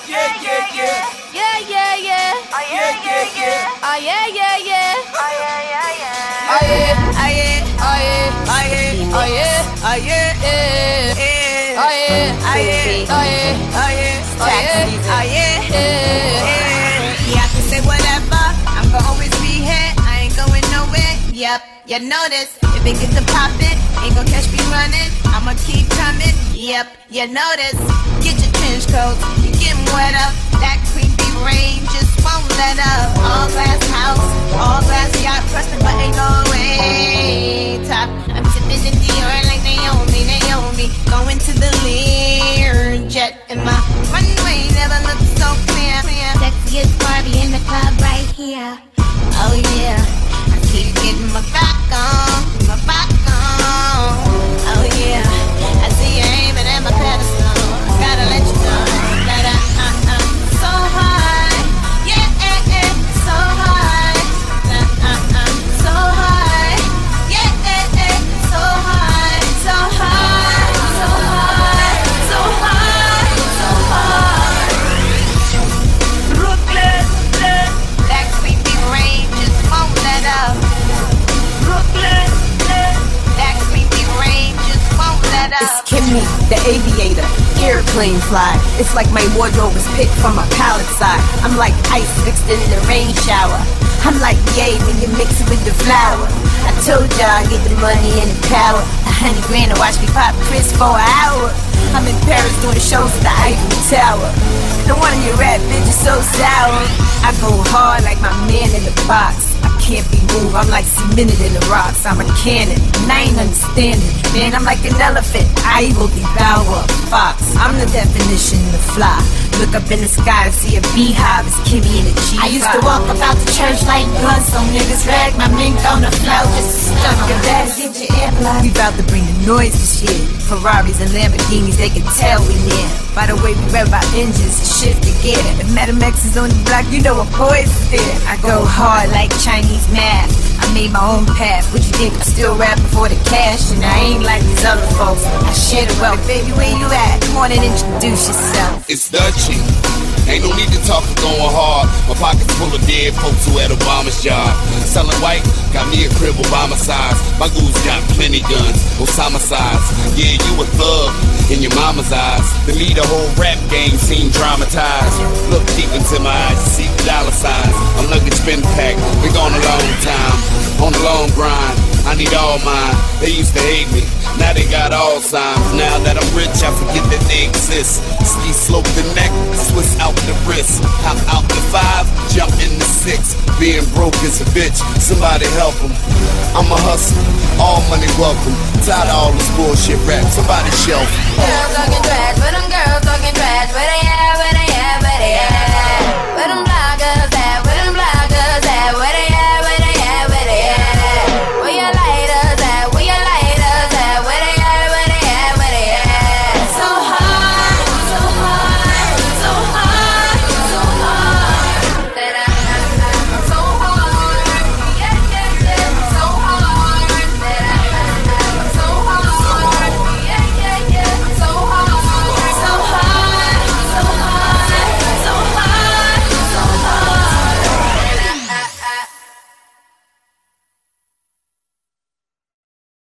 yeah, yeah, yeah. Yeah, yeah, yeah. Oh yeah, yeah, yeah. Oh yeah, yeah, yeah. Oh yeah, yeah, yeah. Oh yeah, Oh yeah, oh yeah, oh yeah, oh yeah, oh yeah, yeah. yeah. Oh yeah, Oh yeah, oh yeah, oh yeah, oh yeah, oh yeah, yeah. yeah. I can say whatever. I'm gonna always be here. I ain't going nowhere. Yep, you know this. If it gets to poppin', ain't gon' catch me running. I'ma keep coming. Yep, you know this. Get your trench coats, you getting wet up. That creepy rain just won't let up. All glass house, all glass yacht, pressing but ain't no way. Top, I'm sipping in Dior like Naomi. Going to the Learjet in my runway, never looked so clear. Sexiest Barbie in the club right here. Oh yeah, I keep getting my back on, Oh yeah, I see you aiming at my pedestal. Gotta let you know that so high, yeah, so high, so high, yeah, so high, so high, so high, so high, so high. Brooklyn, that creepy rain just won't let up. Brooklyn, that creepy rain just won't let up. It's Kimmy, the aviator, airplane fly. It's like my wardrobe is picked from my palette side. I'm like ice mixed in the rain shower. I'm like yay when you mix it with the flour. I told y'all I get the money and the power. 100 grand to watch me pop Chris for an hour. I'm in Paris doing shows at the Eiffel Tower. No one of your rap bitches so sour. I go hard like my man in the box. I can't be moved, I'm like cemented in the rocks. I'm a cannon, and I ain't understanding. Man, I'm like an elephant, I will devour a fox. I'm the definition of fly. Look up in the sky and see a beehive, it's Kimmy in the G5. I used to walk about the church like blood, so niggas drag my mink on the floor just to stun on. You better get your air blood. We bout to bring the noise this year. Ferraris and Lamborghinis, they can tell we near. By the way we rev our engines and shift the gear. If Madam X is on the block, you know a boy's there. I go hard like Chinese math. I made my own path. What you think? I still rapping for the cash, and I ain't like these other folks. I share the wealth. Baby, where you at? Come on and introduce yourself. It's Dutchy. Ain't no need to talk, I'm going hard. My pockets full of dead folks who had Obama's job. Selling white, got me a crib Obama size. My goose got plenty guns, Osama size. Yeah, you a thug in your mama's eyes. To me, the whole rap game seemed dramatized. Look deep into my eyes, see the dollar signs. I'm luggage spin pack, we gone a long time. On the long grind, I need all mine. They used to hate me, now they got all signs. Now that I'm rich, I forget that they exist. Ski slope the neck, Swiss out the wrist. Hop out the 5, jump in the 6. Being broke is a bitch, somebody help him. I'm a hustler, all money welcome. Tired of all this bullshit rap, somebody shelf. Girls talking trash, but them girls talking trash, where they at?